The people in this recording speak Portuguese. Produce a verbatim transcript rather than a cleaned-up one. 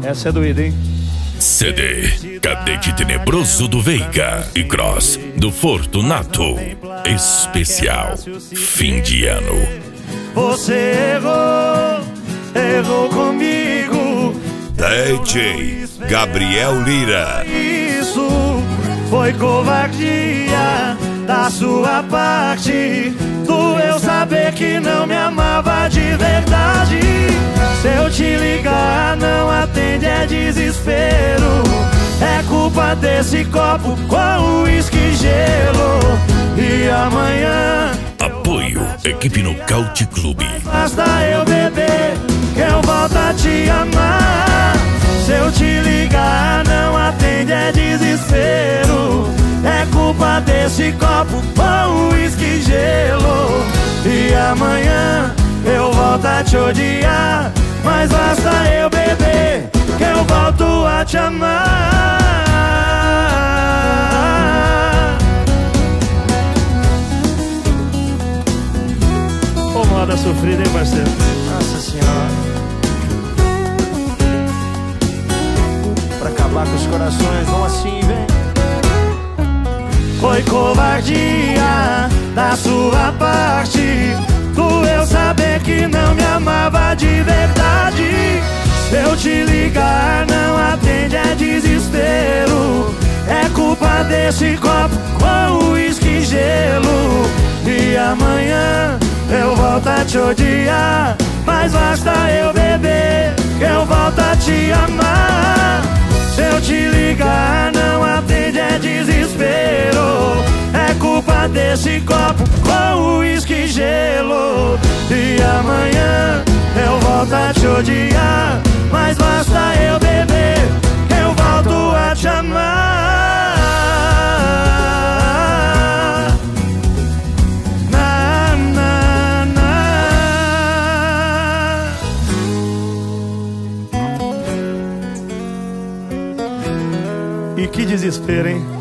Essa é doída, hein? C D Cadete Tenebroso do Veiga e Cross do Fortunato. Especial fim de ano. Você errou, errou comigo. D J Gabriel Lira. Isso foi covardia da sua parte. Doeu saber que não me amava de verdade. Se eu te ligar, não atende, é desespero. É culpa desse copo com uísque e gelo. E amanhã Apoio Equipe Nocaute Clube. basta eu beber que eu volto a te amar. Se eu te ligar, não atende, é desespero. É culpa desse copo com uísque e gelo. E amanhã eu volto a te odiar. Mas basta eu beber que eu volto a te amar. Ô, moda sofrida, hein, parceiro? Nossa senhora. Pra acabar com os corações, vão assim, vem. Foi covardia da sua parte. Doeu saber que não me amava de verdade. Se eu te ligar, não atende, é desespero. É culpa desse copo com uísque e gelo. E amanhã eu volto a te odiar. Mas basta eu beber que eu volto a te amar. Se eu te ligar, não atende, é desespero. É culpa desse copo com uísque e gelo. E amanhã eu volto a te odiar. Mas basta eu beber que eu volto a te amar. Na, na, na. E que desespero, hein?